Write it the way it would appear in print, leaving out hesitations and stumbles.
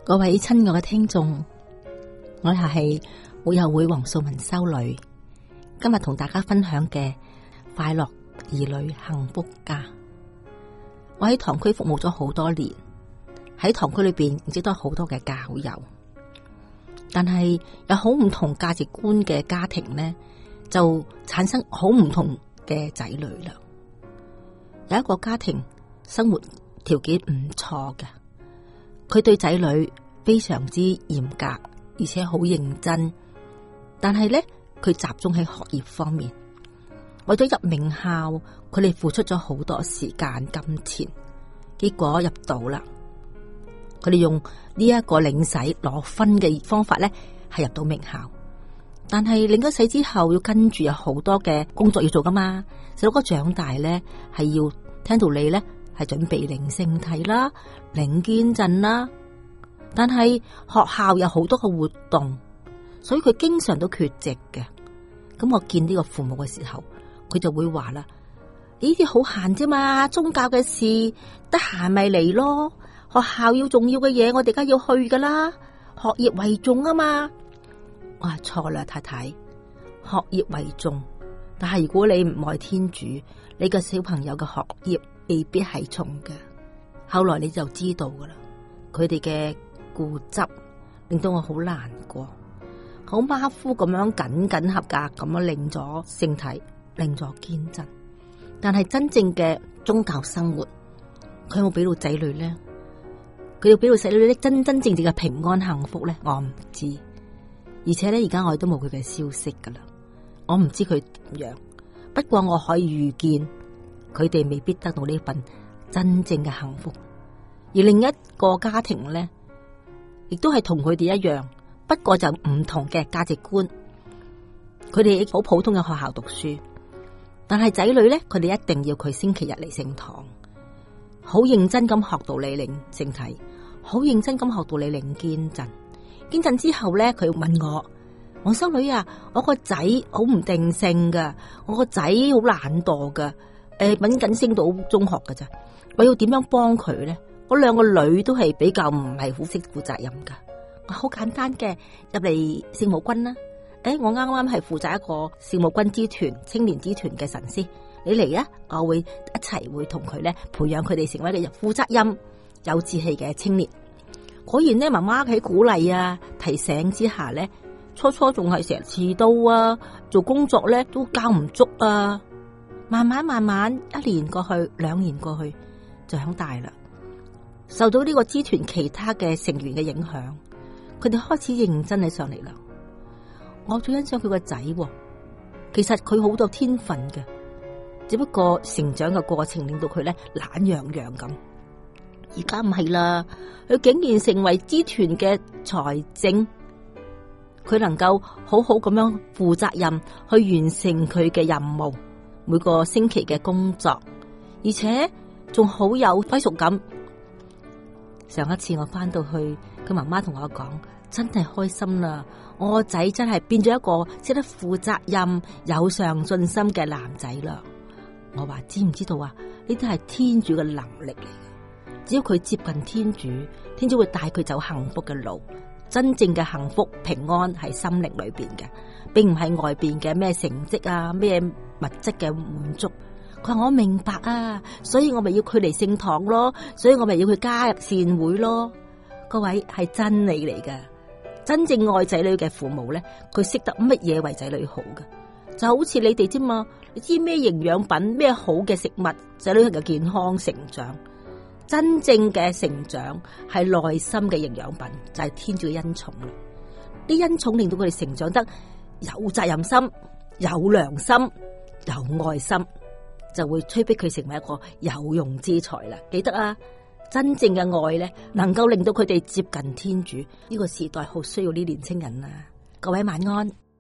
各位親愛嘅聽眾，我係會友會黃素文修女，今日同大家分享嘅快樂兒女幸福家。我喺堂區服務咗好多年，喺堂區裏邊認識到好多嘅教友，但係有好唔同價值觀嘅家庭呢，就產生好唔同嘅仔女啦。有一個家庭生活條件唔錯嘅，佢對仔女非常之嚴格，而且好認真。但係咧，佢集中喺學業方面，為咗入名校，佢哋付出咗好多時間、金錢，結果入到啦。佢哋用呢一個領洗攞分嘅方法咧，係入到名校。但係領咗洗之後，要跟住有好多嘅工作要做噶嘛。細佬哥長大咧，係要聽道理咧，係準備領聖體啦、領堅振啦。但係學校有好多嘅活動，所以佢經常都缺席嘅。咁我見呢個父母嘅時候，佢就會話啦：呢啲好閒啫嘛，宗教嘅事得閒咪嚟咯。學校要重要嘅嘢，我哋梗係要去噶啦。學業為重啊嘛。我話錯啦，太太，學業為重，但係如果你唔愛天主，你嘅小朋友嘅學業未必係重嘅。後來你就知道噶啦，佢哋嘅固執令到我好難過，好馬虎咁樣僅合格咁樣領咗聖體，領咗堅振，但係真正嘅宗教生活，佢有冇俾到仔女咧？佢要俾到仔女咧真正嘅平安幸福咧？我唔知。而且咧，而家我哋都冇佢嘅消息噶啦，我唔知佢點樣。不過我可以預見，佢哋未必得到呢份真正嘅幸福。而另一個家庭咧，亦都係同佢哋一樣，不過就唔同嘅價值觀。佢哋好普通嘅學校讀書，但係仔女咧，佢哋一定要佢星期日嚟聖堂，好認真咁學道理領聖體，好認真咁學道理領堅振。堅振之後咧，佢問我：黃修女啊，我個仔好唔定性噶，我個仔好懶惰噶，搵緊升到中學噶咋，我要點樣幫佢咧？我兩個女都係比較唔係好識負責任噶。好簡單嘅，入嚟聖母軍啦。我啱啱係負責一個聖母軍之團、青年之團嘅神師，你嚟啊，我會一齊會同佢咧培養佢哋成為一個負責任、有志氣嘅青年。果然咧，媽媽喺鼓勵啊、提醒之下咧，初仲係成日遲到啊，做工作咧都交唔足啊。慢慢一年過去，2年過去，就長大啦。受到呢個支團其他嘅成員嘅影響，佢哋開始認真起上嚟啦。我最欣賞佢個仔，其實佢好多天分嘅，只不過成長嘅過程令到佢咧懶洋洋咁。而家唔係啦，佢竟然成為支團嘅財政，佢能夠好好咁樣負責任去完成佢嘅任務，每個星期嘅工作，而且仲好有歸屬感。上一次我翻到去，佢媽媽同我講，真係開心啦！我個仔真係變咗一個識得負責任、有上進心嘅男仔啦。我話知唔知道啊？呢啲係天主嘅能力嚟嘅。只要佢接近天主，天主會帶佢走幸福嘅路。真正嘅幸福平安係心靈裏邊嘅，並唔係外邊嘅咩成績啊、咩物質嘅滿足。佢話我明白啊，所以我咪要佢嚟聖堂咯，所以我咪要佢加入善會咯。各位，係真理嚟嘅。真正愛仔女嘅父母咧，佢識得乜嘢為仔女好嘅，就好似你哋啫嘛。你知咩營養品、咩好嘅食物，仔女能夠健康成長。真正嘅成長係內心嘅營養品，就係天主嘅恩寵啦。啲恩寵令到佢哋成長得有責任心、有良心、有愛心，就會催逼佢成為一個有用之才啦。記得啊，真正嘅愛咧，能夠令到佢哋接近天主。呢個時代好需要呢年青人啊！各位晚安。